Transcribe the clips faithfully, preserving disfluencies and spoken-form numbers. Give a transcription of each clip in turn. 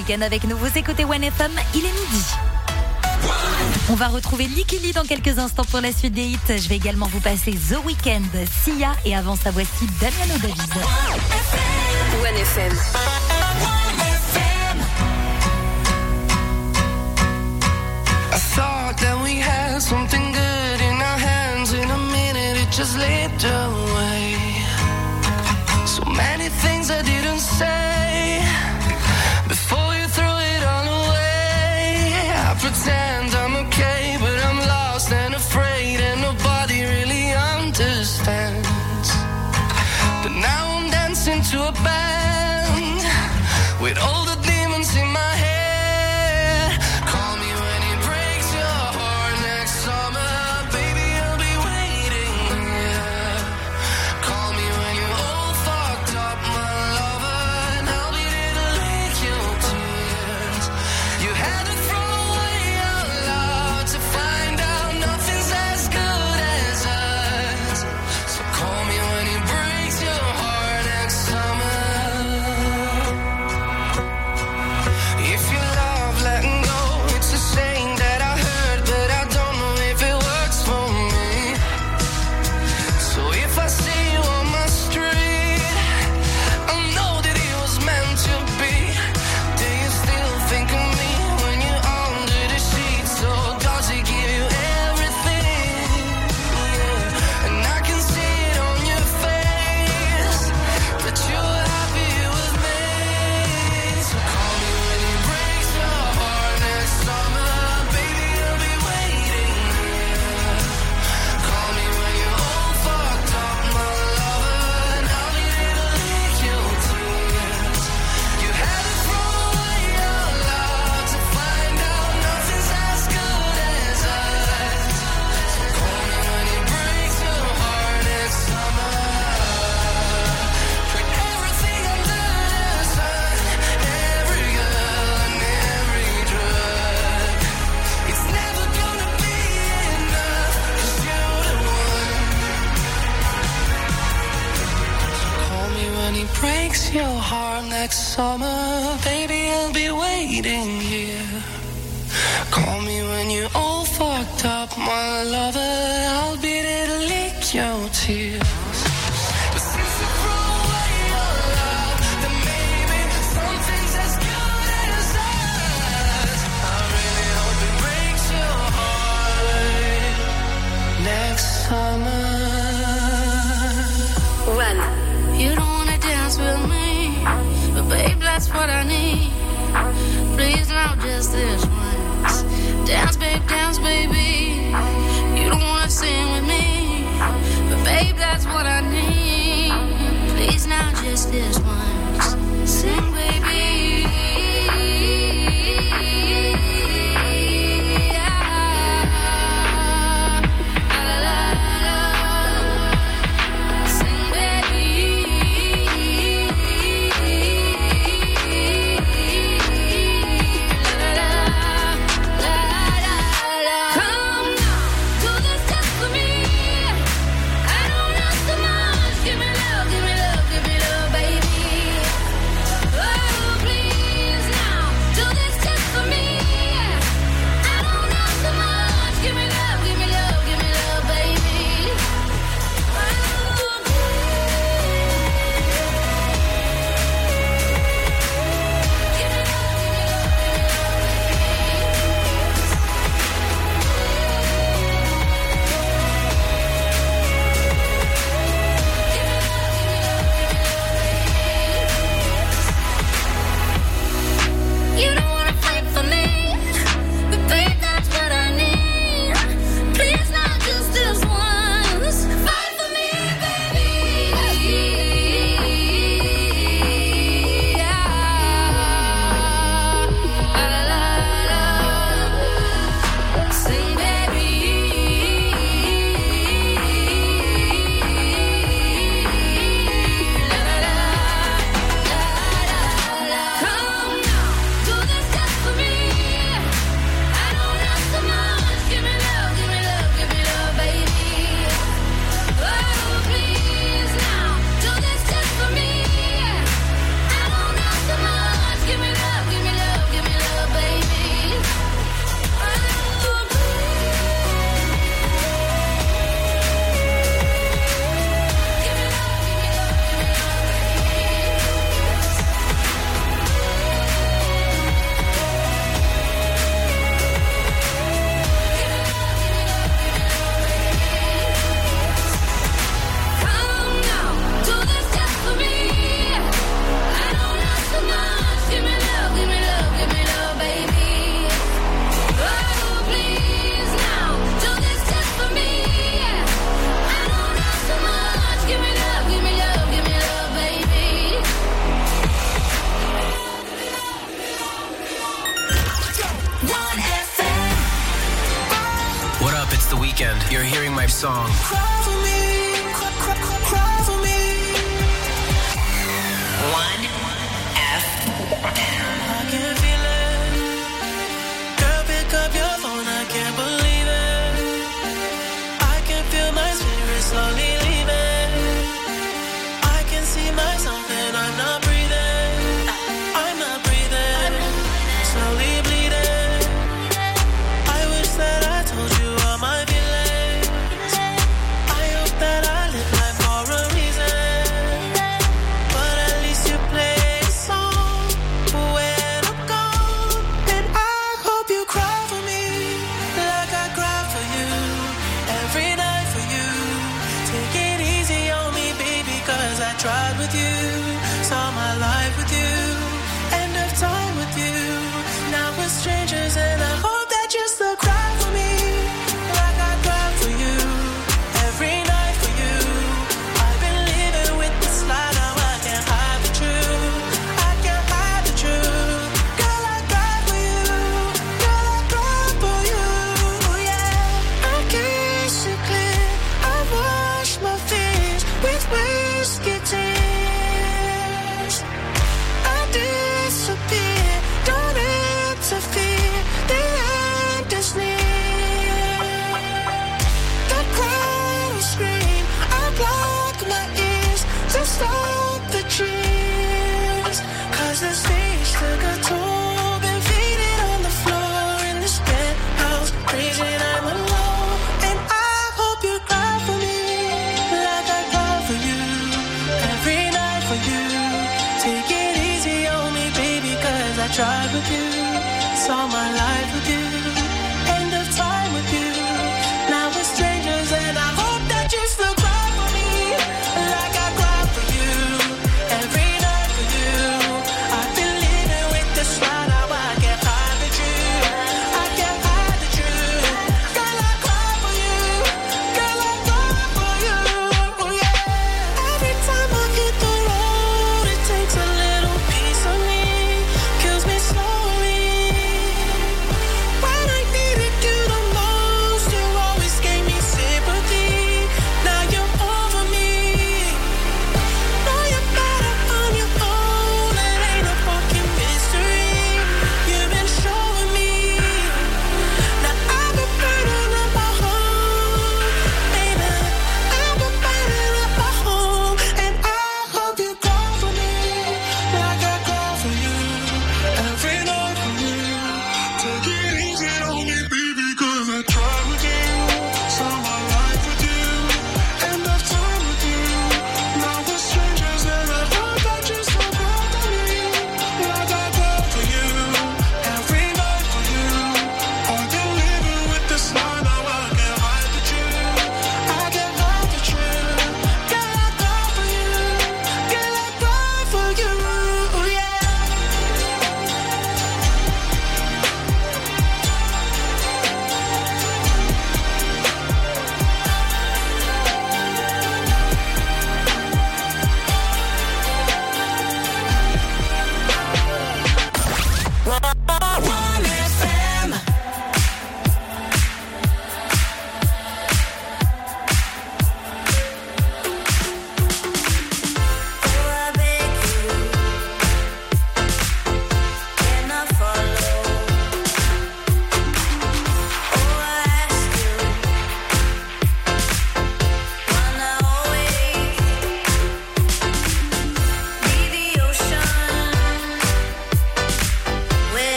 Weeknd avec nous. Vous écoutez one F M, il est midi. On va retrouver Licky Lee dans quelques instants pour la suite des hits. Je vais également vous passer The Weeknd, Sia et avant ça voici Damiano David. one F M. I thought that we had something good in our hands. In a minute it just slipped away. So many things I didn't say before you threw it all away. I pretend I'm okay, but I'm lost and afraid, and nobody really understands. But now I'm dancing to a band with all the demons in my head. Call me when it breaks your heart next summer, baby, I'll be waiting, yeah. Call me when you're all fucked up, my lover, and I'll be there to lick your tears. You had to throw away your love to find out nothing's as good as us. So call me when it breaks your heart next summer. If you love letting go, it's a saying that I heard, but I don't know if it works for me. So if I see you on my street, I know that it was meant to be. Do you still think of me when you're under the sheets? Or does it give you everything? Yeah. And I can see it on your face that you're happy with me. So call me when it breaks your heart next summer, baby, I'll be waiting here. Call me when you're all fucked up, my lover, and I'll be there to lick your tears. You had to throw away your love to find out nothing's as good as us. So call me when it breaks your heart next summer. Put everything under the sun, every girl and every drug. It's never gonna be enough, 'cause you're the one. So call me when it breaks your heart next summer, baby, I'll be waiting here. Call me when you're all fucked up, my lover, I'll be there to lick your tears. But since you threw away your love, then maybe something's as good as us. I really hope it breaks your heart next summer. one. You don't wanna dance with me, but babe, that's what I need. Please, now just this once. Dance, babe, dance, baby. You don't wanna sing with me, but babe, that's what I need. Please, now just this once. Sing, baby. Give me love, give me love, baby. Oh, The Weeknd. You're hearing my song. Cry for me, cry, cry, cry, cry for me. one F M. I can feel it. Girl, pick up your phone, I can't believe it. I can feel my spirit slowly leaving. I can see myself and I'm not breathing. I'm not breathing. Slowly bleeding. I wish that I told you all my feelings. I hope that I live life for a reason. But at least you play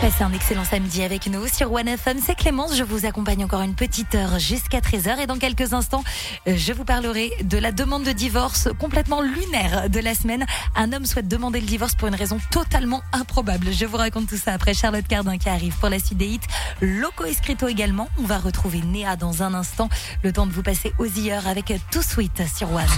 Passez un excellent samedi avec nous sur One F M. C'est Clémence, je vous accompagne encore une petite heure jusqu'à treize heures et dans quelques instants, je vous parlerai de la demande de divorce complètement lunaire de la semaine. Un homme souhaite demander le divorce pour une raison totalement improbable. Je vous raconte tout ça après Charlotte Cardin qui arrive pour la suite des hits. Loco Escrito également. On va retrouver Néa dans un instant. Le temps de vous passer aux ears avec Too Sweet sur One.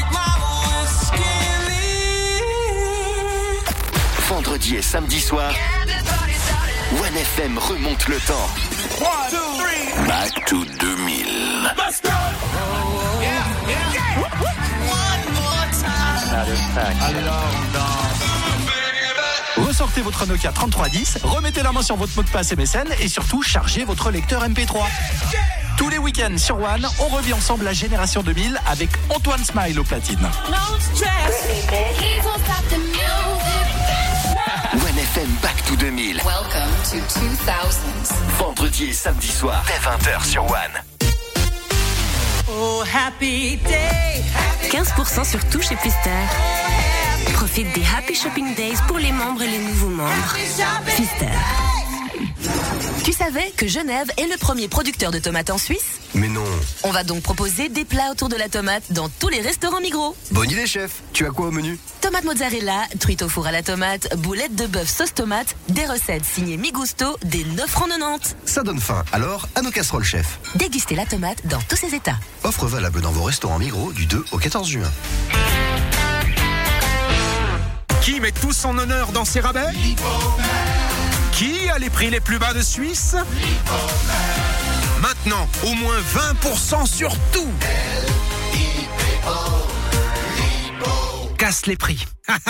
Vendredi et samedi soir, One F M remonte le temps. Back to deux mille. Let's go. Ressortez votre Nokia trente-trois dix, remettez la main sur votre mot de passe M S N et surtout chargez votre lecteur M P trois. Tous les week-ends sur One, on revit ensemble la génération deux mille avec Antoine Smile au platine. One F M Back to deux mille. Welcome to two thousands. Vendredi et samedi soir, dès vingt heures sur One. Oh, happy day. quinze pour cent sur tout chez Pfister. Profite des Happy Shopping Days pour les membres et les nouveaux membres. Pfister. Tu savais que Genève est le premier producteur de tomates en Suisse ? Mais non. On va donc proposer des plats autour de la tomate dans tous les restaurants Migros. Bonne idée, chef. Tu as quoi au menu ? Tomate mozzarella, truite au four à la tomate, boulettes de bœuf sauce tomate, des recettes signées Migusto dès neuf francs quatre-vingt-dix. Ça donne faim. Alors, à nos casseroles, chef. Dégustez la tomate dans tous ses états. Offre valable dans vos restaurants Migros du deux au quatorze juin. Qui met tout son honneur dans ses rabais ? Qui a les prix les plus bas de Suisse ? Maintenant, au moins vingt pour cent sur tout. Casse les prix.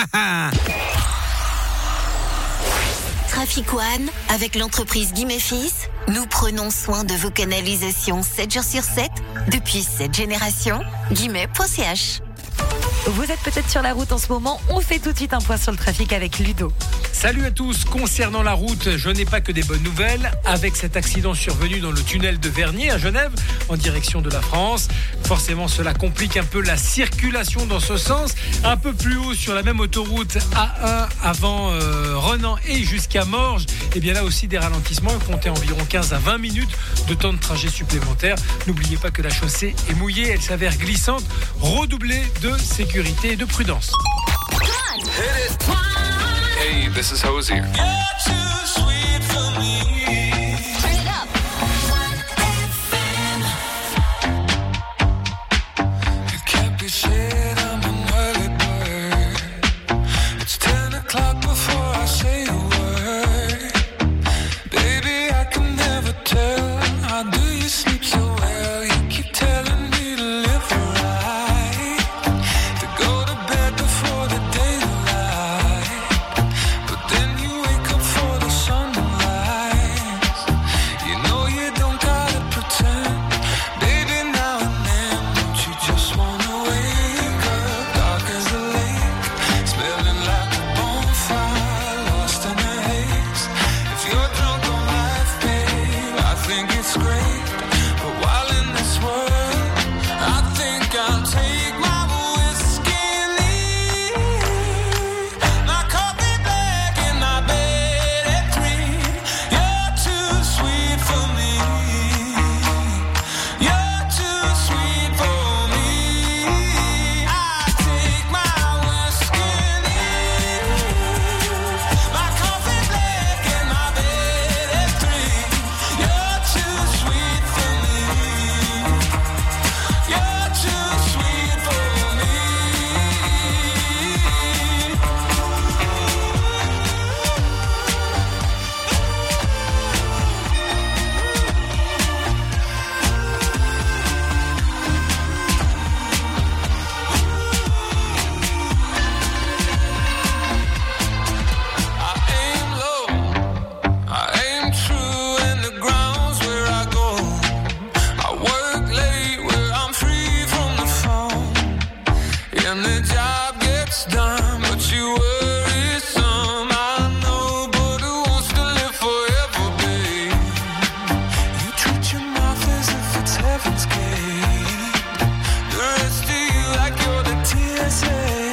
Trafic One, avec l'entreprise Guimé Fils, nous prenons soin de vos canalisations sept jours sur sept depuis sept générations. Guimé point C H. Vous êtes peut-être sur la route en ce moment. On fait tout de suite un point sur le trafic avec Ludo. Salut à tous. Concernant la route, je n'ai pas que des bonnes nouvelles. Avec cet accident survenu dans le tunnel de Vernier à Genève, en direction de la France, forcément cela complique un peu la circulation dans ce sens. Un peu plus haut sur la même autoroute A un avant euh, Renan et jusqu'à Morges, et bien là aussi des ralentissements. Comptez environ quinze à vingt minutes de temps de trajet supplémentaire. N'oubliez pas que la chaussée est mouillée, elle s'avère glissante. Redoublez de sécurité et de prudence. Hey, this is Hosier.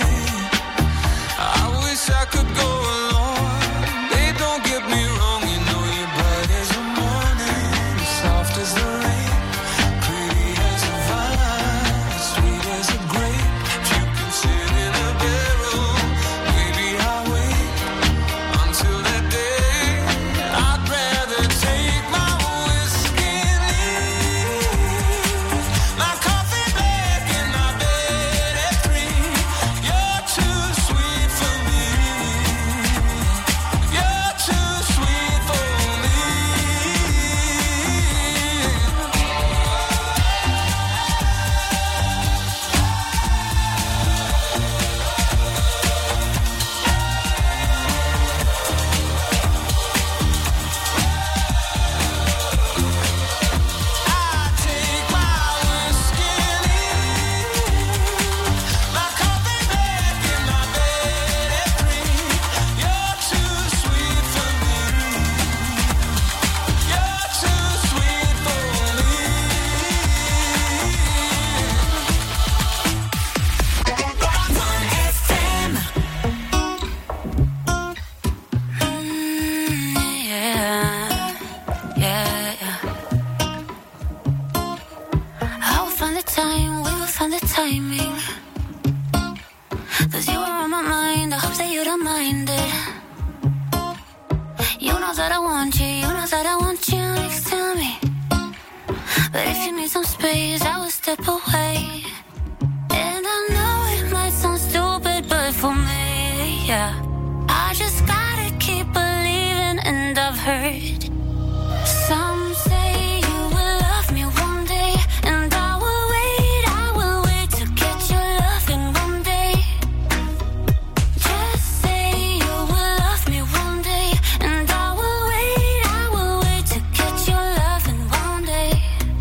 I wish I could go along. They don't get me wrong, you know. double-minded. You know that I want you, you know that I want you next to me. But if you need some space, I will step away. And I know it might sound stupid, but for me, yeah, I just gotta keep believing. And I've heard some say you will love me one day, and I will wait, I will wait to get your love in one day. Just say you will love me one day, and I will wait, I will wait to get your love in one day.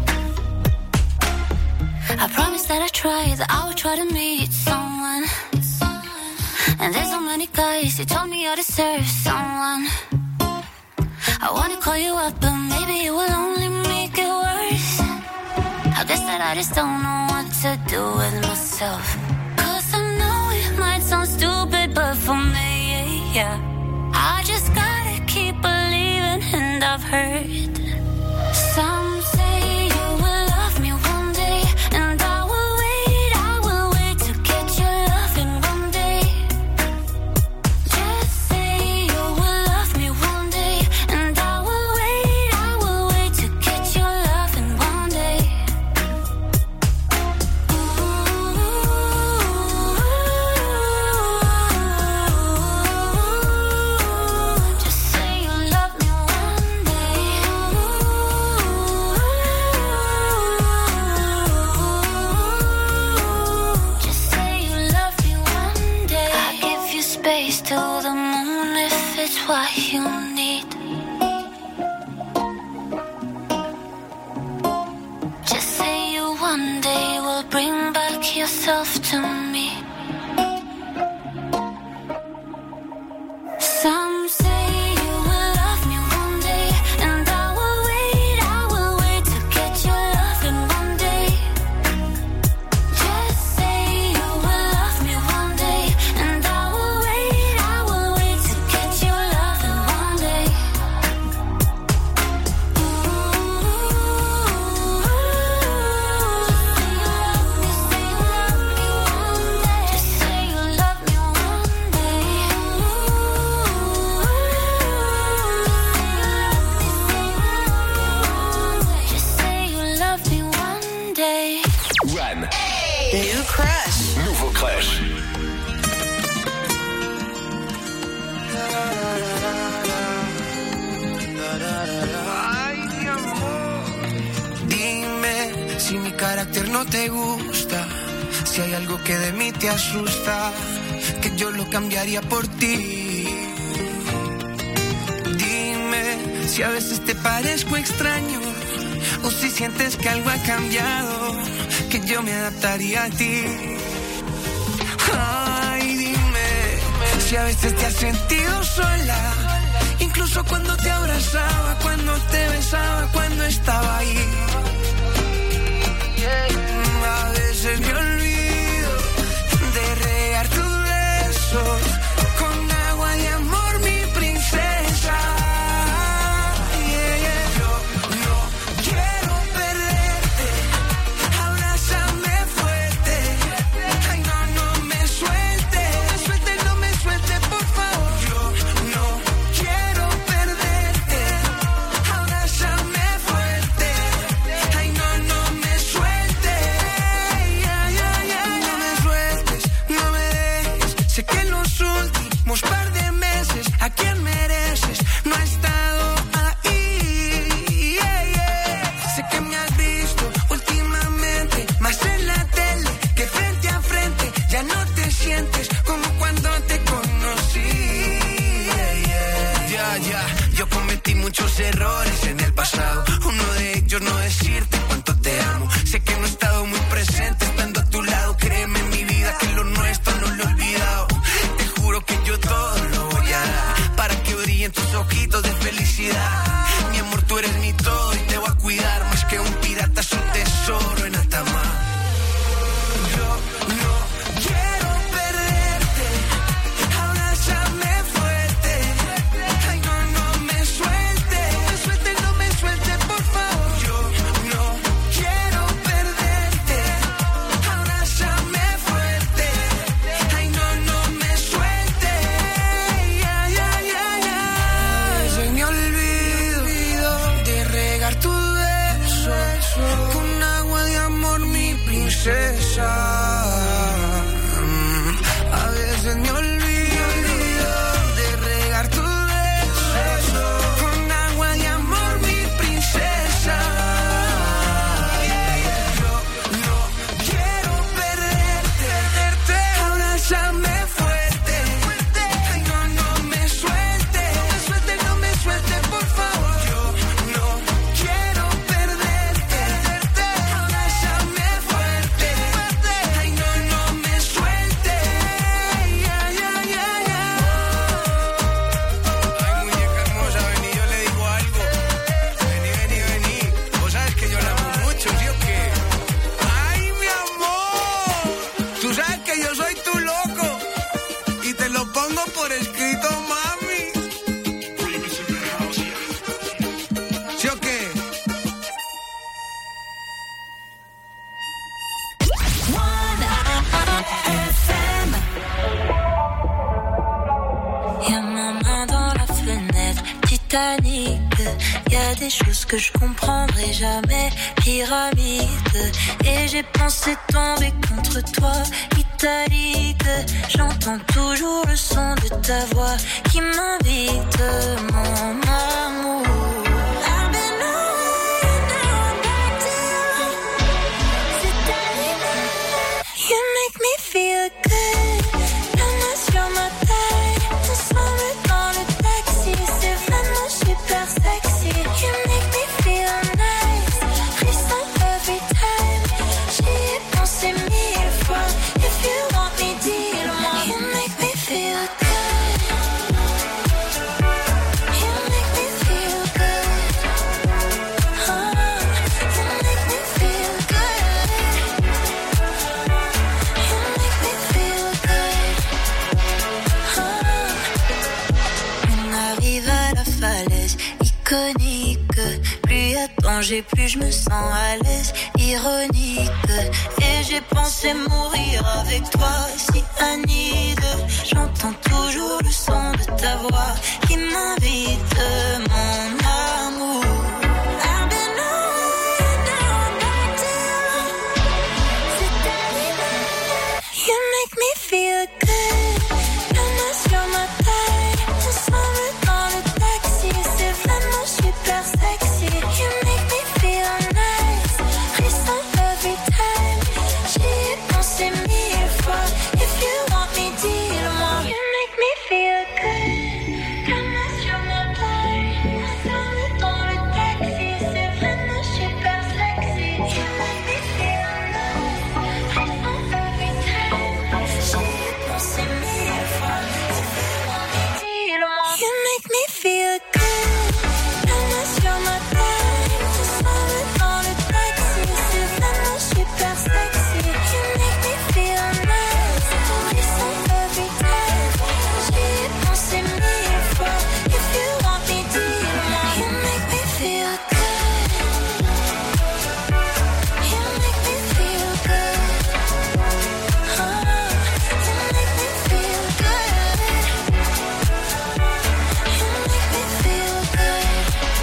I promise that I try, that I will try to meet someone. And there's so many guys who told me I deserve someone. I wanna call you up, but maybe it will only make it worse. I guess that I just don't know what to do with myself. Cause I know it might sound stupid, but for me, yeah, I just gotta keep believing. And I've heard some say you will love me one day, and I will wait, I will wait to get your love in one day. Just say you will love me one day, and I will wait, I will wait to get your love in one day. Just say you love me one day. Just say you love me one day. I give you space to the moon if it's what you need. Just say you one day will bring back yourself to me. Some say you will love me one day, and I will wait, I will wait to get your love in one day. Just say you will love me one day, and I will wait, I will wait to get your love in one day. Just say you love me one day. Just say you love me one day. One. New crush. Nouveau crush. Dime si mi carácter no te gusta, si hay algo que de mí te asusta, que yo lo cambiaría por ti. Dime si a veces te parezco extraño, o si sientes que algo ha cambiado, que yo me adaptaría a ti. Ay, dime si a veces te has sentido sola, incluso cuando te abrazaba, cuando te besaba, cuando estaba ahí. A veces me olvido de regar tus besos con agua de amor, mi princesa. Yeah, yeah. Yo no quiero perderte, abrázame fuerte. Ay, no, no me suelte, no me suelte, no me suelte, por favor. Yo no quiero perderte, abrázame fuerte. Ay, no, no me suelte, ya, ya, ya, no me sueltes, no me dejes. Sé que en los últimos par de meses a quien mereces no ha estado ahí. Yeah, yeah. Sé que me has visto últimamente más en la tele que frente a frente. Ya no te sientes como cuando te conocí. Yeah, yeah. Ya, ya, yo cometí muchos errores en el pasado. Uno de ellos no decirte cuánto te amo. Sé que no he estado muy presente estando a tu lado. Créeme en mi vida que lo nuestro no lo he olvidado. Te juro que yo todo lo voy a dar para que brillen tus ojitos de felicidad. Mi amor, tú eres mi todo y te voy a cuidar más que un pirata su tesoro en alta mar. Yo no quiero perderte, abrázame fuerte. Ay, no, no me suelte, no me suelte, no me suelte, por favor. Yo no quiero perderte, abrázame fuerte. Ay, no, no me suelte. Titanic. Y a des choses que je comprendrai jamais. Pyramide. Et j'ai pensé tomber contre toi. Italique. J'entends toujours le son de ta voix qui m'invite, mon amour. You make me feel good. La main sur ma taille. Ensemble dans le taxi. C'est vraiment super sexy. You make me feel nice. Frisson every time. J'y ai pensé mille fois. If you want me, dis-le-moi. You make me feel good. You make me feel good. Oh, you make me feel good. Iconique, plus y a de danger, plus je me sens à l'aise. Ironique, et j'ai pensé mourir avec toi. Si Anide, j'entends toujours le son de ta voix qui m'invite, mon amour. I've been on down back to c'est Anide. You make me feel good. La main sur ma taille, ensemble dans le taxi. C'est vraiment super sexy. You make me feel nice. Frisson every time. J'y ai pensé mille fois. If you want me, dis-le-moi. You make me feel good. La main sur ma taille, ensemble dans le taxi. C'est vraiment super sexy. You make me feel nice. Frisson every time. J'y ai pensé mille fois. If you want me, dis-le-moi. You make me feel good. La main sur ma taille, ensemble dans le taxi. C'est vraiment super sexy. You make me feel nice. Frisson every time. J'y ai pensé mille fois. If you want me, dis-le-moi. You make me feel good. You make me feel good. Oh, you make me feel good. You make me feel good.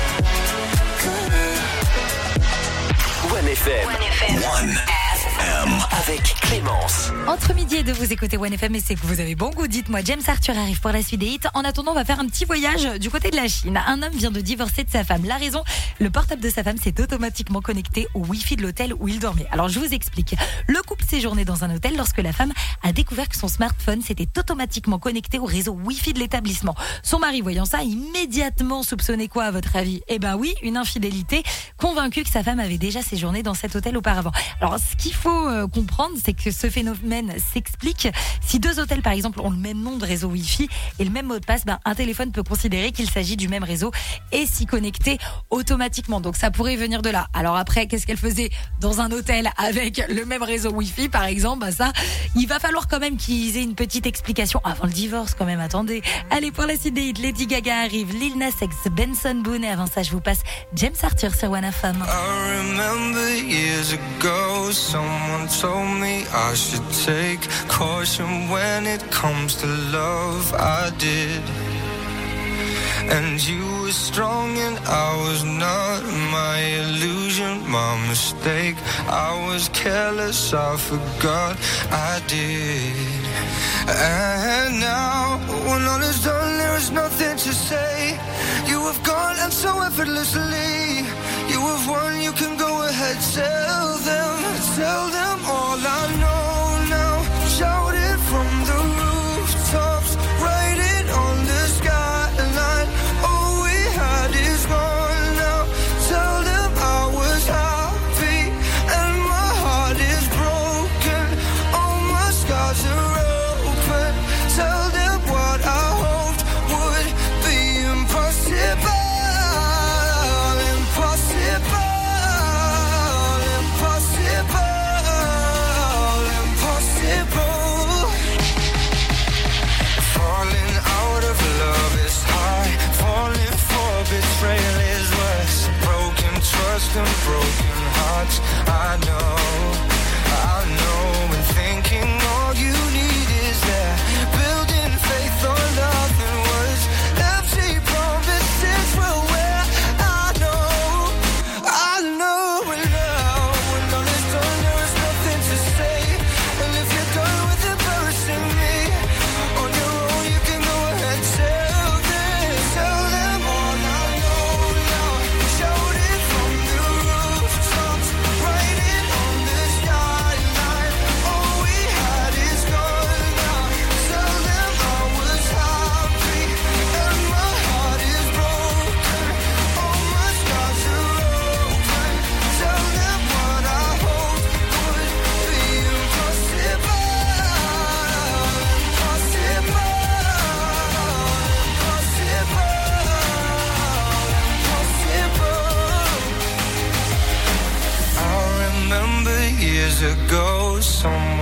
One F M. One F M. Avec Clémence. Entre midi et deux, vous écoutez One F M et c'est que vous avez bon goût. Dites-moi, James Arthur arrive pour la suite des hits. En attendant, on va faire un petit voyage du côté de la Chine. Un homme vient de divorcer de sa femme. La raison, le portable de sa femme s'est automatiquement connecté au Wi-Fi de l'hôtel où il dormait. Alors, je vous explique. Le couple séjournait dans un hôtel lorsque la femme a découvert que son smartphone s'était automatiquement connecté au réseau Wi-Fi de l'établissement. Son mari, voyant ça, a immédiatement soupçonné quoi, à votre avis? Eh ben oui, une infidélité, convaincu que sa femme avait déjà séjourné dans cet hôtel auparavant. Alors, ce qu'il faut euh, comprendre, c'est que ce phénomène s'explique si deux hôtels, par exemple, ont le même nom de réseau Wi-Fi et le même mot de passe, ben, un téléphone peut considérer qu'il s'agit du même réseau et s'y connecter automatiquement. Donc, ça pourrait venir de là. Alors après, qu'est-ce qu'elle faisait dans un hôtel avec le même réseau Wi-Fi, par exemple? Ben ça, il va falloir quand même qu'ils aient une petite explication avant le divorce, quand même. Attendez. Allez, pour la suite des hits, Lady Gaga arrive, Lil Nas X, Benson Boone, et avant ça, je vous passe James Arthur sur One F M. I remember years ago, someone told me I should take caution when it comes to love. I did. And you were strong and I was not. My illusion, my mistake. I was careless, I forgot I did. And now, when all is done, there is nothing to say. You have gone and so effortlessly. You have won, you can go ahead, tell them, tell them all I know now. Shout it from the rooftops, write it on the skyline. All we had is gone now. Tell them I was happy and my heart is broken. All my scars are open. Tell them what I hoped would be impossible. Betrayal is worse. Broken trust and broken hearts. I know, I know. And thinking all you need is that. Building faith on nothing was empty promises.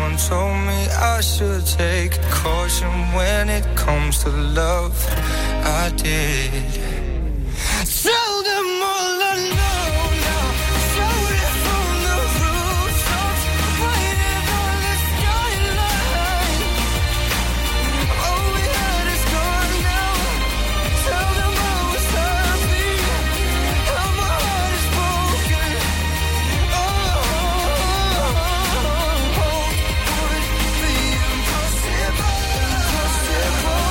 Someone told me I should take caution when it comes to love. I did. Tell them all I know now. Shout it from the rooftops, waiting on the skyline. All we had is gone now. Tell them I was happy, and my heart is broken. Oh, hope would be impossible, impossible,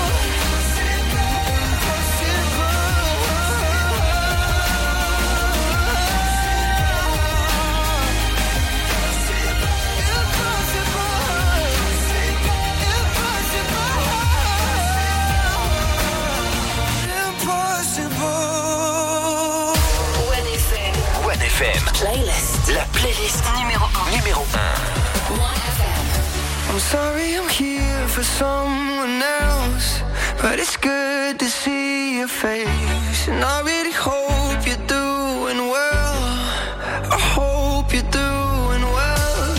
One F M. Playlist. La playlist numéro un. Numéro un. I'm sorry I'm here for someone else, but it's good to see your face. And I really hope you're doing well. I hope you're doing well.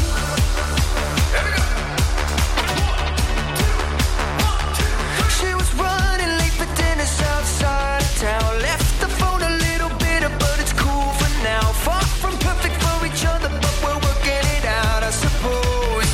She was running late for dinner outside of town. Left the phone a little bitter, but it's cool for now. Far from perfect for each other, but we're working it out, I suppose.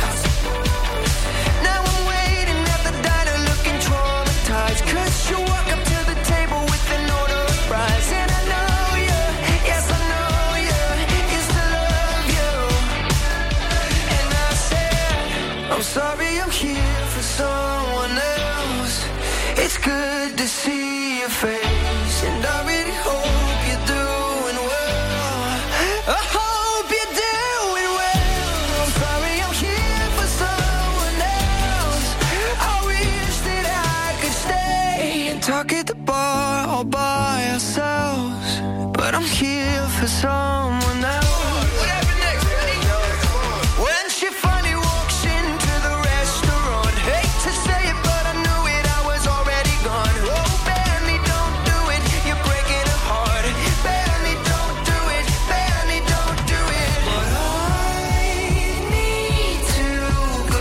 Now I'm waiting at the diner looking traumatized, 'cause you walk up to the table with an order of fries. And I know you, yes I know you, used to love you. And I said, I'm sorry I'm here for someone else. It's good to see your face, and I really hope you're doing well. I hope you're doing well. I'm sorry I'm here for someone else. I wish that I could stay and talk at the bar all by ourselves, but I'm here for someone else. What happened next, buddy? When she finally walks into the restaurant, hate to say it, but I knew it, I was already gone. Oh, Benny, don't do it, you're breaking her heart. Benny, don't do it, Benny, don't do it. But I need to go.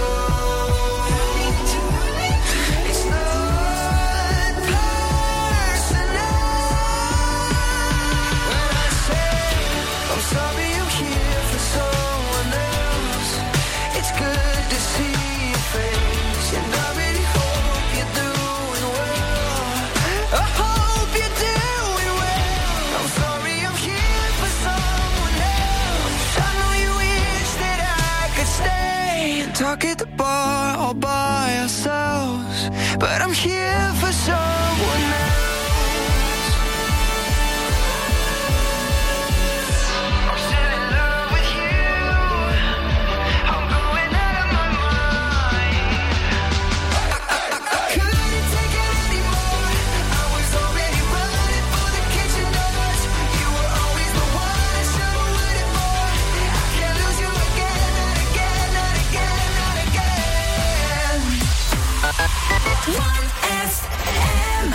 It's not personal. When I say I'm sorry I'm here for someone else, it's good to see your face, and I really hope you're doing well. I hope you're doing well. I'm sorry I'm here for someone else. I know you wish that I could stay and talk at the bar all by ourselves, but I'm here for someone else. I'm still in love with you. I'm going out of my mind. I couldn't take it anymore. I was already running for the kitchen doors. You were always the one I should have waited for. I can't lose you again, not again, not again, not again. one F M.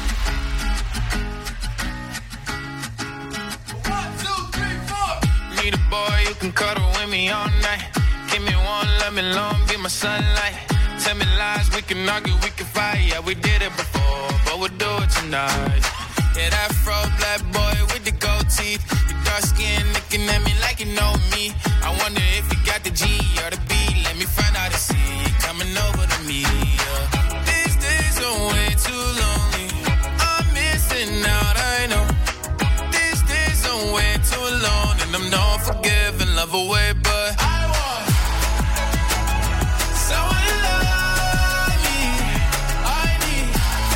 Need a boy who can cuddle with me all night. Give me one, let me long, be my sunlight. Tell me lies, we can argue, we can fight. Yeah, we did it before, but we'll do it tonight. Yeah, that fro black boy with the gold teeth. Your dark skin looking at me like you know me. I wonder if you got the G or the B. Let me find out and see you coming over to me. Yeah. These days are way too lonely. I'm missing out, I know. These days are way too alone, and I'm not forgiving, love away, but I want someone to love me. I need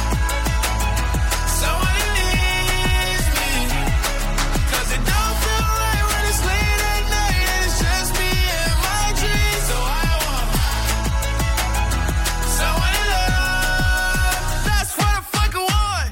someone who needs me, 'cause it don't feel right when it's late at night and it's just me and my dreams. So I want someone to love. That's what I fucking want.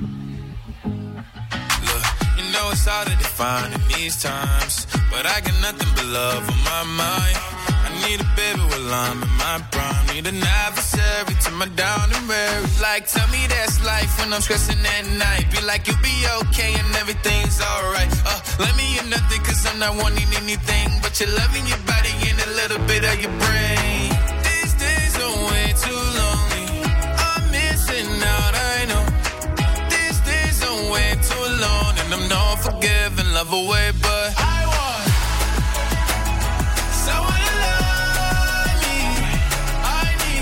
Look, you know it's hard to define in these times, but I got nothing but love on my mind. I need a baby while I'm in my prime. Need an adversary to my down and weary. Like, tell me that's life when I'm stressing at night. Be like, you'll be okay and everything's alright. Uh, let me in nothing, 'cause I'm not wanting anything but your love and your body and a little bit of your brain. These days are way too lonely. I'm missing out, I know. These days are way too long, and I'm not forgiving, love away, but I want someone to love me. I need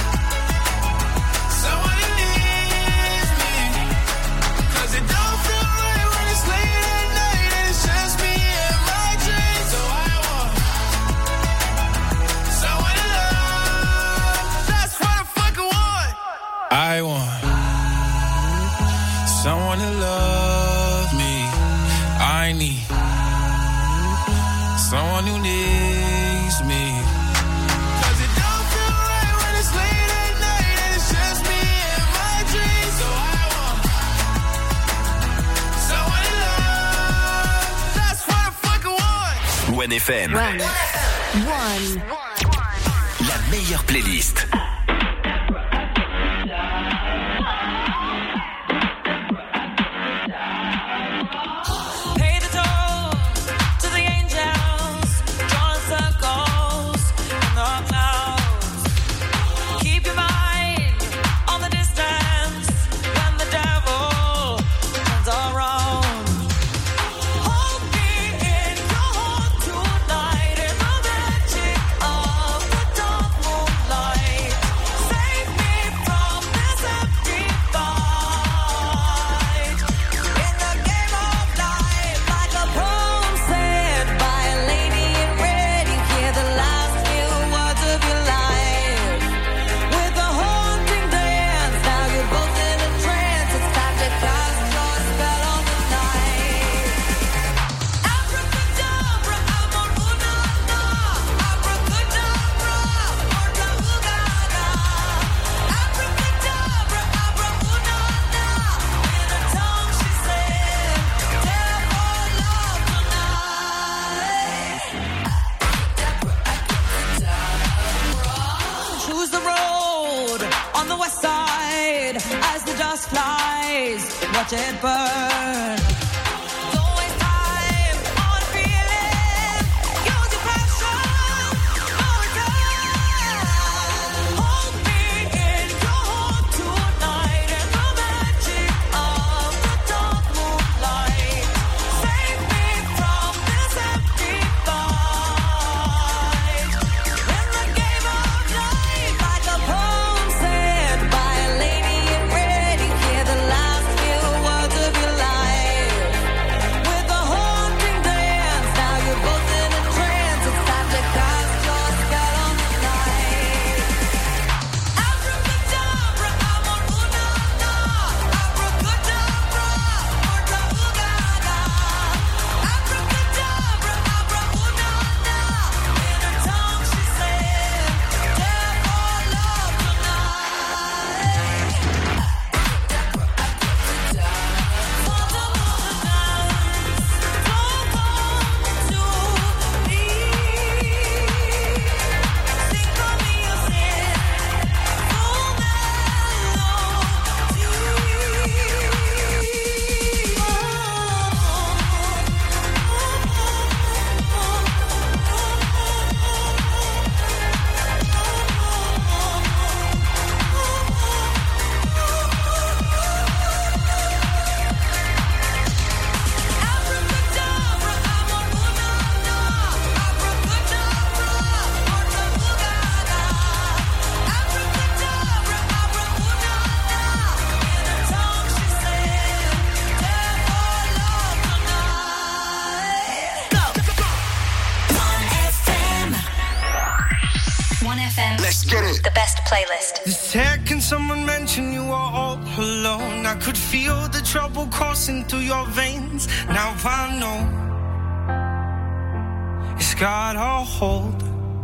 someone who needs me. 'Cause it don't feel right when it's late at night and it's just me and my dreams. So I want someone to love. That's what I fucking want. I want someone to love me. I need someone who needs me. 'Cause it don't feel right when it's late at night and it's just me and my dreams. So I want someone to love. That's what I fucking want. One F M. One. One. La meilleure playlist. Pay the toll to the angels, drawing circles in the clouds. Keep your mind on the distance when the devil turns around. Hold me in your heart tonight in the magic of the dark moonlight. Save me from this empty fight. In the game of life, like a poem said by a lady in red, you hear the last few words of your life. With a haunting dance, now you're both in a trance. It's time to cast your spell on the night. Abracadabra, amor-una-na. Abracadabra, morta-ugana. Abracadabra, abra-una-na. In a tongue she said, therefore love tonight. Choose the road on the west side as the dust flies. Watch it burn. Don't waste time on feeling. Use your passion for return. Hold me in your heart tonight in the magic of the dark moonlight. Save me from this empty fight. In the game of life, like a poem said by a lady in red, you hear the last few words of your life. With a haunting dance, now you're both in a trance. It's time to cast your spell on the night. Abracadabra, amor-una-na. Abracadabra, morta-ugana. Abracadabra, abra-una-na. In her tongue she said, therefore love tonight. Let's get it. The best playlist. The second someone mentioned you are all alone, I could feel the trouble coursing through your veins. Now I know it's got a hold.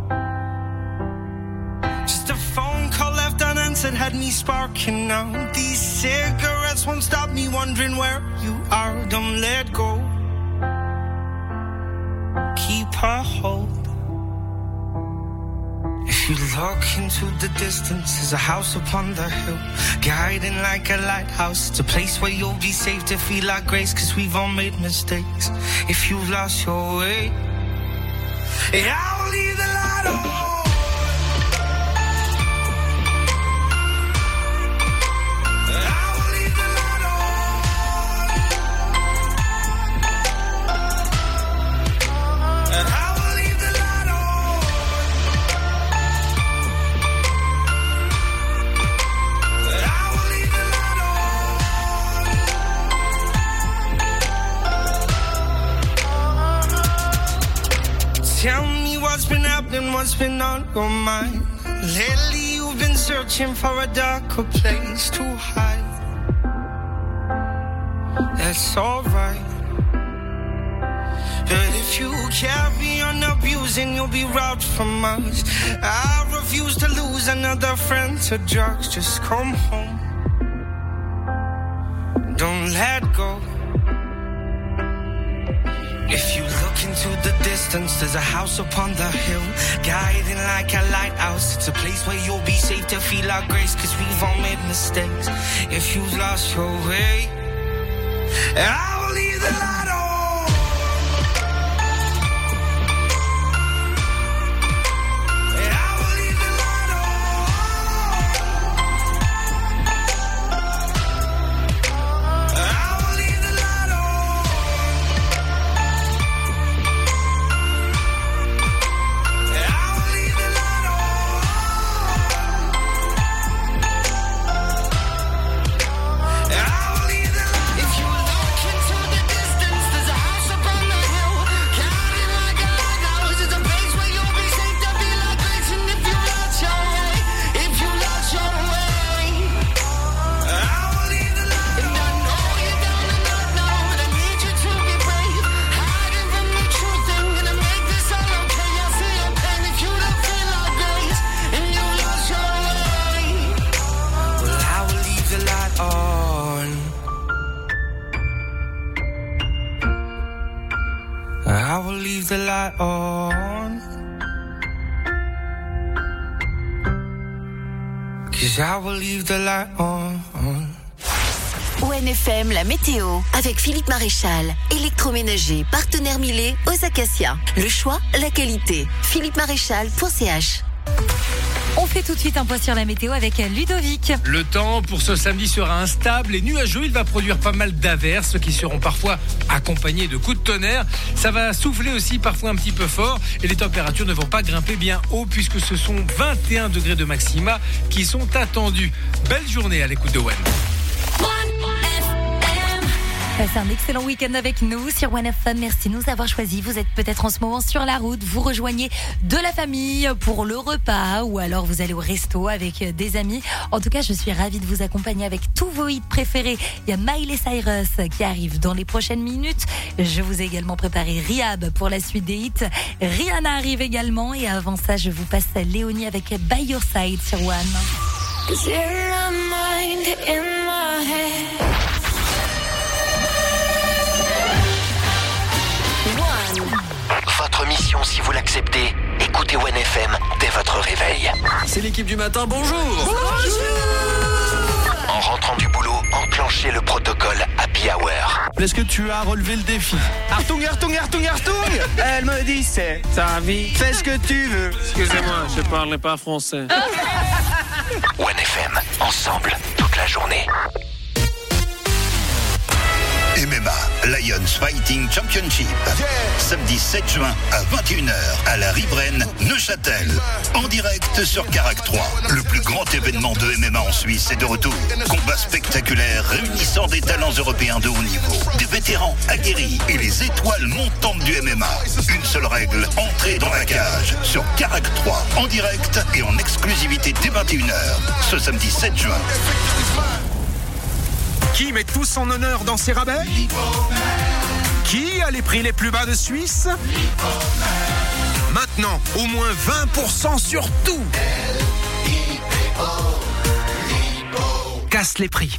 Just a phone call left unanswered had me sparking now. These cigarettes won't stop me wondering where you are. Don't let go. Keep a hold. If you look into the distance, there's a house upon the hill, guiding like a lighthouse. It's a place where you'll be safe to feel like grace, cause we've all made mistakes. If you've lost your way, yeah, will leave the light on. Tell me what's been happening, what's been on your mind. Lately you've been searching for a darker place to hide. That's alright. But if you carry on abusing, you'll be robbed from us. I refuse to lose another friend to drugs. Just come home. Don't let go. If you look into the distance, there's a house upon the hill, guiding like a lighthouse. It's a place where you'll be safe to feel our grace, cause we've all made mistakes. If you've lost your way, I will leave the light on. I will leave the light on. Cause I will leave the light on. O N F M, la météo, avec Philippe Maréchal, électroménager, partenaire Milet aux Acacias. Le choix, la qualité. philippe maréchal point c h. On fait tout de suite un point sur la météo avec Ludovic. Le temps pour ce samedi sera instable et nuageux. Il va produire pas mal d'averses qui seront parfois accompagnées de coups de tonnerre. Ça va souffler aussi parfois un petit peu fort et les températures ne vont pas grimper bien haut puisque ce sont vingt et un degrés de maxima qui sont attendus. Belle journée à l'écoute de One. Passez un excellent week-end avec nous sur One F M. Merci de nous avoir choisis. Vous êtes peut-être en ce moment sur la route. Vous rejoignez de la famille pour le repas ou alors vous allez au resto avec des amis. En tout cas, je suis ravie de vous accompagner avec tous vos hits préférés. Il y a Miley Cyrus qui arrive dans les prochaines minutes. Je vous ai également préparé Rihab pour la suite des hits. Rihanna arrive également. Et avant ça, je vous passe Léonie avec By Your Side sur One. Votre mission, si vous l'acceptez, écoutez One F M dès votre réveil. C'est l'équipe du matin, bonjour. Bonjour. En rentrant du boulot, enclenchez le protocole Happy Hour. Est-ce que tu as relevé le défi? Artung, Artung, Artung, Artung. Elle me dit c'est ta vie, fais ce que tu veux. Excusez-moi, je parle pas français. One F M, ensemble, toute la journée. M M A, Lions Fighting Championship. Yeah. Samedi sept juin à vingt et une heures à la Ribren, Neuchâtel. En direct sur Carac trois. Le plus grand événement de M M A en Suisse est de retour. Combat spectaculaire réunissant des talents européens de haut niveau, des vétérans aguerris et les étoiles montantes du M M A. Une seule règle, entrer dans la cage sur Carac trois. En direct et en exclusivité dès vingt et une heures. Ce samedi sept juin. Qui met tout son honneur dans ses rabais? Qui a les prix les plus bas de Suisse? Maintenant, au moins vingt pour cent sur tout. Casse les prix.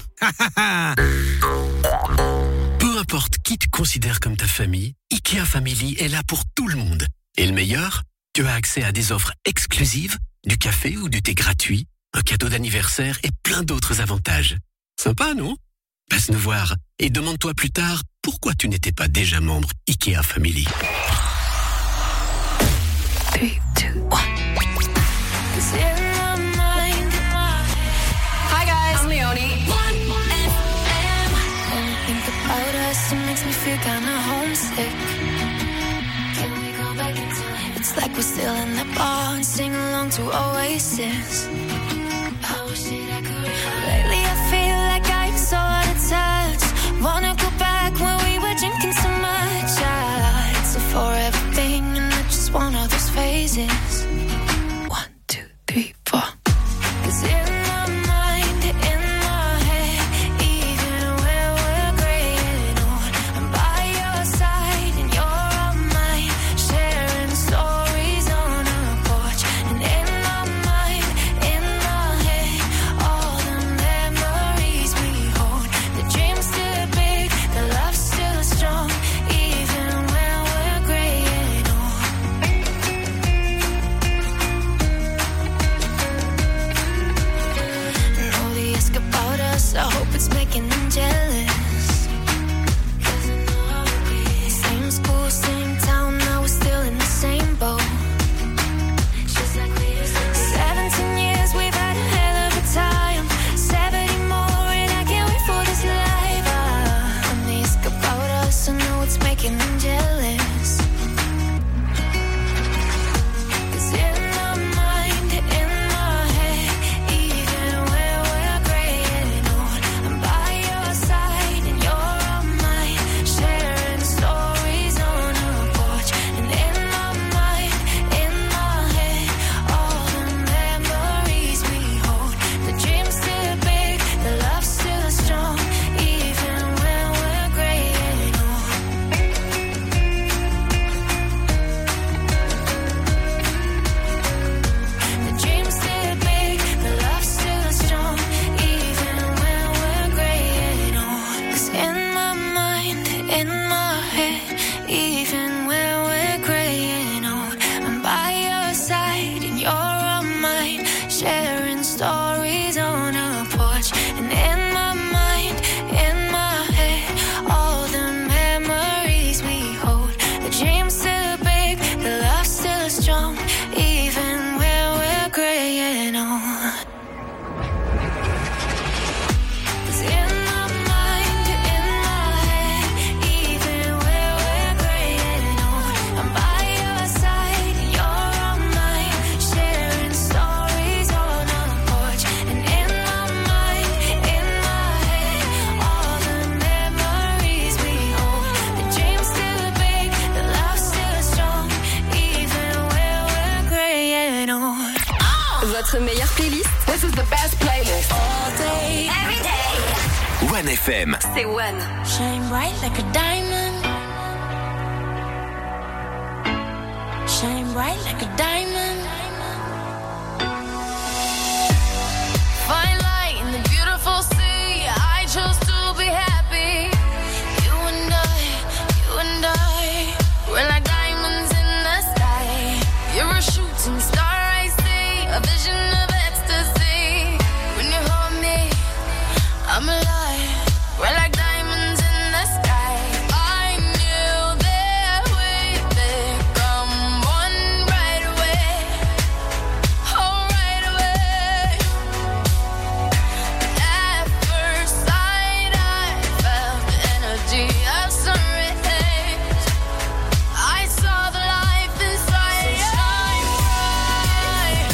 Peu importe qui te considère comme ta famille, IKEA Family est là pour tout le monde. Et le meilleur, tu as accès à des offres exclusives, du café ou du thé gratuit, un cadeau d'anniversaire et plein d'autres avantages. Sympa, non? Passe nous voir et demande-toi plus tard pourquoi tu n'étais pas déjà membre IKEA Family. three, two, one. Cause in my mind, hi guys, I'm Leonie. one F M. When I think about us, it makes me feel kinda homesick. Can we go back in time? It's like we're still in the bar and sing along to Oasis. I wish that I could. Lately I feel like I'm so out of touch. Wanna go back when we were drinking so much. I, it's a forever thing and I just want all those phases. One, two, three, four. Cause in my mind, in my head, even when we're graying old, I'm by your side and you're on mine, sharing stories on a porch. And in my mind, in my head, all the memories we hold. The dream's still big, the love's still strong, even when we're graying old. And all the ask about us, I hope it's making them jealous. Cause I know how it be. Same school, same town, now we're still in the same boat. Just like we used to be. Seventeen years, we've had a hell of a time. Seventy more, and I can't wait for this life. Ah, and they ask about us, I know it's making them jealous. Cause in my mind, in my head, even when we're graying old, I'm by your side and you're on mine, sharing stories on a porch. And in my mind, in my head, all the memories we hold. The dream's still big, the love's still strong, even when we're graying old. The dream's still big, the love's still strong, even when we're graying old. Cause in my mind, in my head, even when we're graying old, I'm by your side and you're on mine, sharing stories on a porch. And in my mind, in my head, all the memories we hold. The dream's still big, the love's still strong, even when we're graying old. Cause in my mind, in my head, even when we're graying old, I'm by your side, you're on mine, sharing stories on a porch. And in my mind, in my head, all the memories we hold. The dream's still big, the love's still strong, even when we're graying old. Votre meilleure playlist? This is the best playlist. All day, every day. one F M. C'est One. Shine bright like a diamond. Shine bright like a diamond. Fine light in the beautiful sea. I chose to be happy. You and I, you and I, we're like diamonds in the sky. You're a shooting star, I see, a vision of ecstasy. When you hold me, I'm alive. We're like diamonds in the sky. I knew that we'd become one right away. Oh, right away. At first sight, I felt the energy of sun rays. I saw the life inside. So shine bright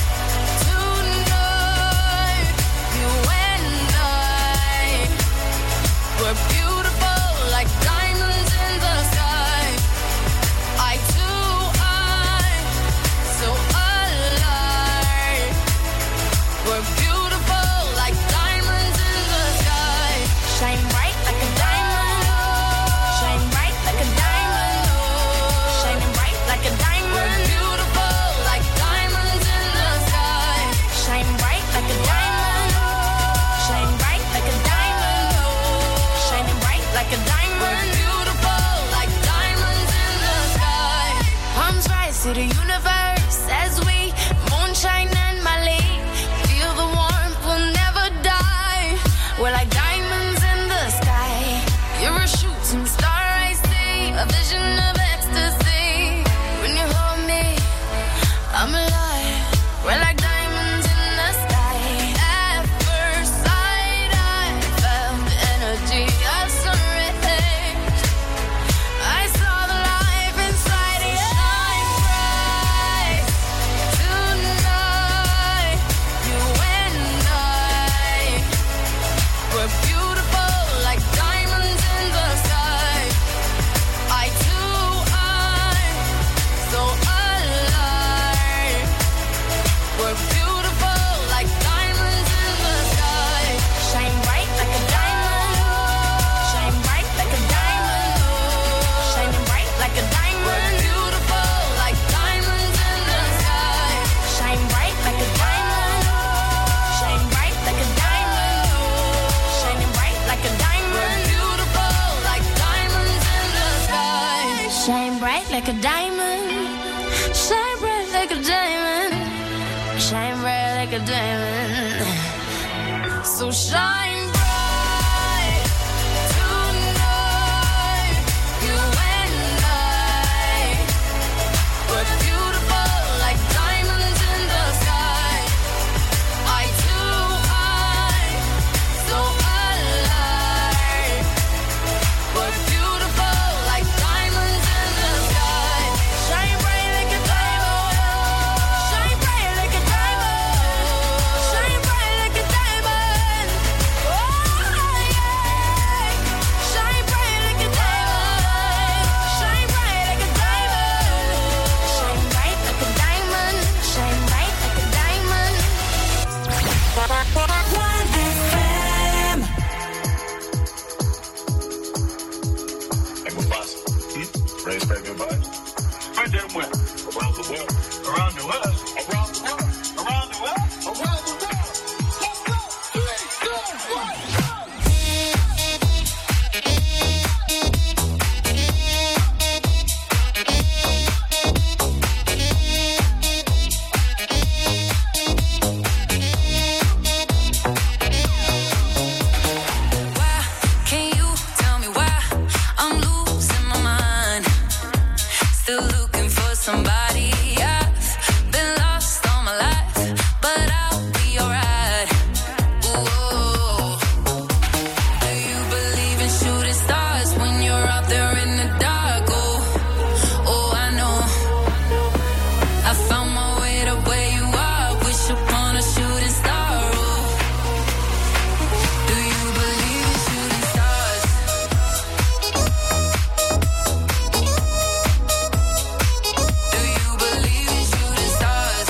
tonight. You and I, we're beautiful like diamonds in the sky. I too, I'm so alive. We're beautiful like diamonds in the sky. Shine bright like a diamond. Shine bright like a diamond. Shining bright like a diamond. We're beautiful like diamonds in the sky. Shine bright like a diamond. Shine bright like a diamond. Shining bright like a diamond. We're beautiful like diamonds in the sky. Palms rise to the universe as we moonshine and Mali. Feel the warmth, we'll never die. We're like diamonds in the sky. You're a shooting star, I see, a vision of ecstasy. When you hold me, I'm alive. We're like diamonds in the sky. At first sight, I felt the energy of sun rays. I saw the life inside you. Shine bright tonight. You and I were beautiful like diamonds in the sky. I too, I'm so alive. We're beautiful like diamonds in the sky. Shine bright like a diamond. Shine bright like a diamond. Shining bright like a diamond. We're beautiful like diamonds in the sky. Shine bright like a diamond. Shine bright like a diamond. Shining bright like a diamond. We're beautiful like diamonds in the sky. Shine bright like a diamond. Shine bright like a diamond. Shine bright like a diamond. So shine bright tonight. You and I were beautiful like diamonds in the sky. I too, I'm so alive. We're beautiful like diamonds in the sky. Shine bright like a diamond. Shine bright like a diamond. Shine bright like a diamond. Oh yeah. Shine bright like a diamond. Shine bright like a diamond. Shine bright like a diamond. Shine bright like a diamond. one F M. Hey, Mufasa. Hmm? Raise back your body. Right there, where? Around the world. Around the world. Around the world. Around the world. Around the world. Let's go. Three, two, one, Why can you tell me why I'm losing my mind? Still looking for somebody. I've been lost all my life, but I'll be alright. Ooh. Do you believe in shooting stars when you're out there in the dark? Oh, oh, I know. I found my way to where you are. Wish upon a shooting star. Oh. Do you believe in shooting stars? Do you believe in shooting stars?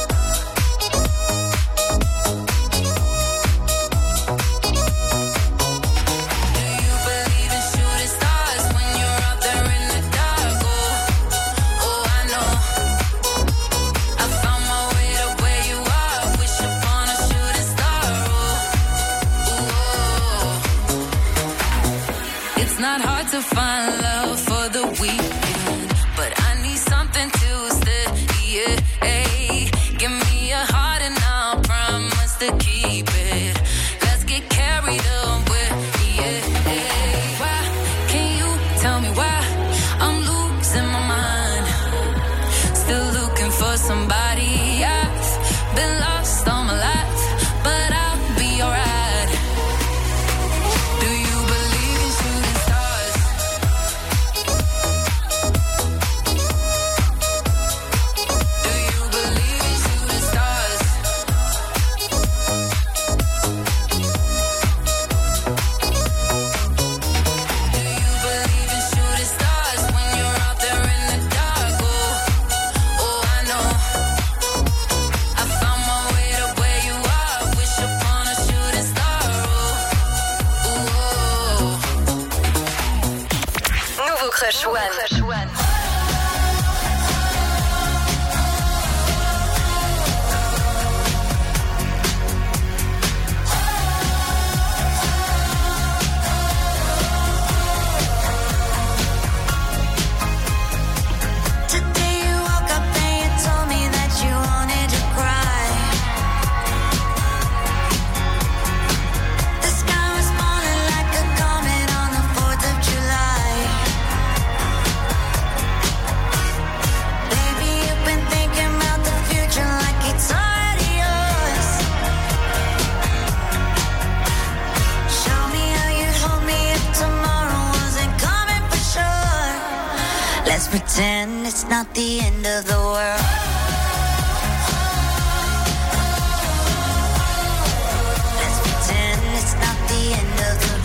Do you believe in shooting stars when you're out there in the dark? Oh, oh, I know. I found my way to where you are. Wish upon a shooting star. Oh, ooh. It's not hard to find love for the weekend, but I need something to stay. Yeah, give me a heart and I'll promise to keep it. Let's get carried away. Yeah, why can you tell me why I'm losing my mind? Still looking for somebody. I've been lost all my life, but I'll be alright. Do you believe in shooting stars? Do you believe in shooting stars? Do you believe in shooting stars when you're out there in the dark? Oh, oh, I know. I found my way to where you are. Wish upon a shooting star. Oh, oh. Nouveau Crush One. Today you woke up and you told me that you wanted to cry. The sky was falling like a comet on the fourth of July. pretend it's not the end of the world. Let's pretend it's not the end of the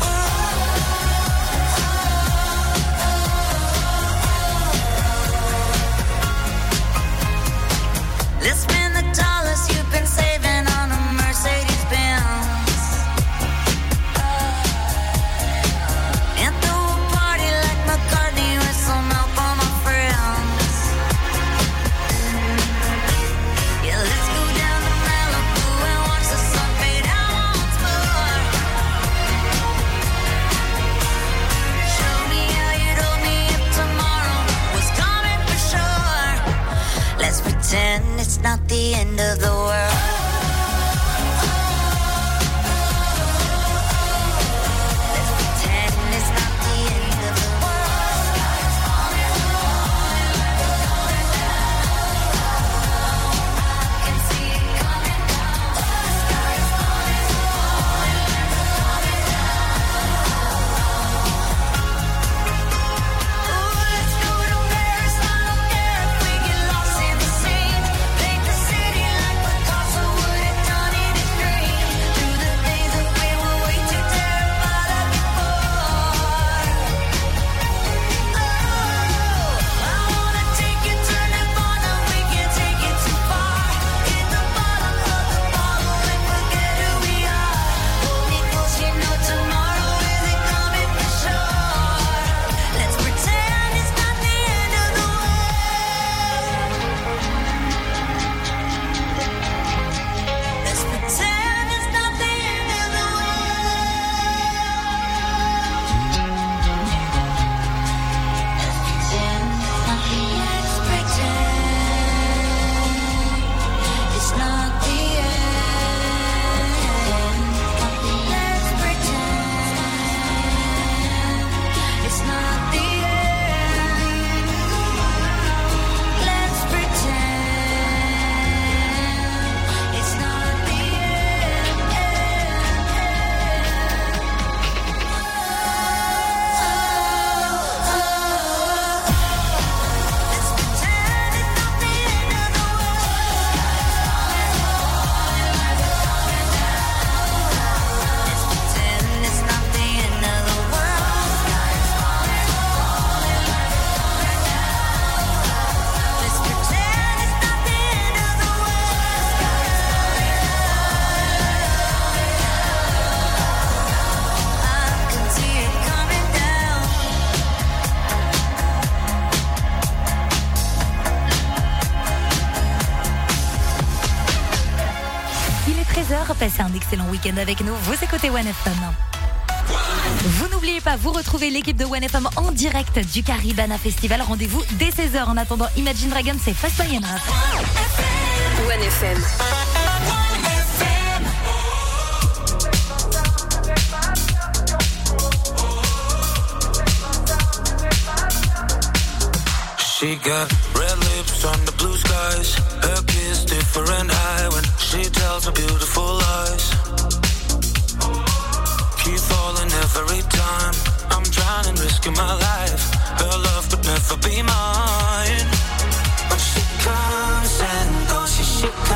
world. Let's spend the dollars you've been saving on a Mercedes Benz. And throw a party like McCartney with some help on my friends. Yeah, let's go down to Malibu and watch the sun fade out once more. Show me how you told me if tomorrow was coming for sure. Let's pretend it's not the end of the world. Let's pretend it's not the end of the world. I can see it coming down. The sky is falling, falling, coming down. Ooh, let's go to Paris. I don't care if we get lost in the sand. Paint the city like Picasso would have done it in green. Through the days that we were way too terrified of before. Oh, I wanna take you to Nirvana. We can't take it too far. Hit the bottom of the bottle and forget who we are. Hold me close, you know tomorrow isn't coming for sure. Let's pretend it's not the end of the world. Let's pretend it's not the end of the Let's pretend it's not the end. Let's pretend it's not the end. Let's pretend it's not the Il est treize heures, passez un excellent week-end avec nous, vous écoutez One F M. Vous n'oubliez pas, vous retrouvez l'équipe de One F M en direct du Caribana Festival. Rendez-vous dès seize heures. En attendant, Imagine Dragons, c'est Fast by Enough. One F M. She got red lips on the blue skies. Her kiss different high when she tells her beautiful lies. Keep falling every time. I'm drowning, risking my life. Her love could never be mine. When she comes and goes, she, she